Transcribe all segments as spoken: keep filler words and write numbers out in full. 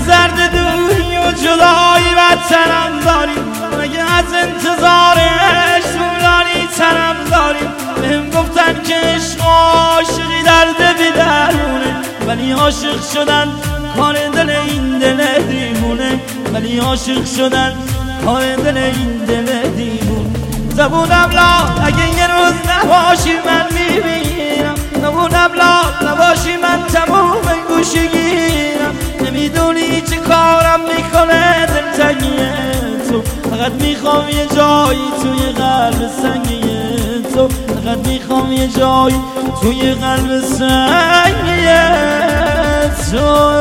زرد دوری و جدایی بدترم داریم؟ مگه از انتظارش طولانی ترم داریم؟ بهم گفتن که عشق و عاشقی درد بی درمونه، ولی عاشق شدن کار دل این دل دیوونه، ولی عاشق شدن کار دل این دل دیوونه. زبونم لال اگه یه روز نباشی من میبینم، زبونم لال نباشی من تموم گوشه گیرم. نمیدونی چه کارم میکنه دلتنگی تو، فقط میخوام یه جایی توی قلب سنگی تو، فقط میخوام یه جایی توی قلب سنگی تو.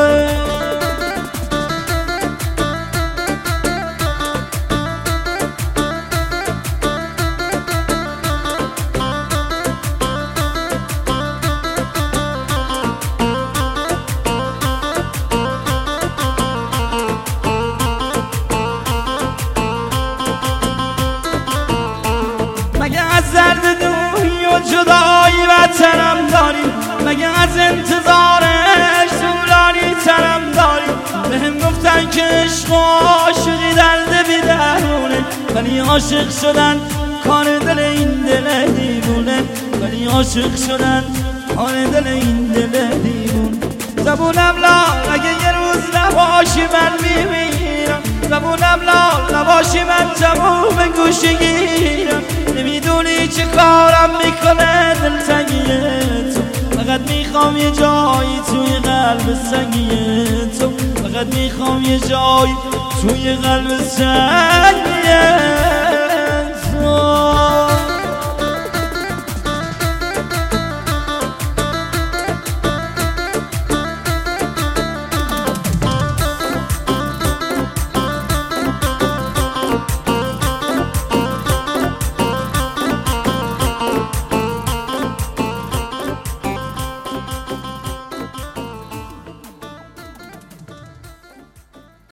مگه از زرد دوری و جدایی بدترم داریم؟ مگه از انتظارش طولانی ترم داریم؟ بهم گفتن که عشق و عاشقی درد بی درمونه، ولی عاشق شدن کار دل این دل دیوونه، ولی عاشق شدن کار دل این دل دیوونه. زبونم لال اگه یه روز نباشی من میمیرم، زبونم لال نباشی من تموم گوشه گیرم. نمیدونی چه کارم میکنه دلتنگی تو، فقط میخوام یه جایی توی قلب سنگی تو، فقط میخوام یه جایی توی قلب سنگی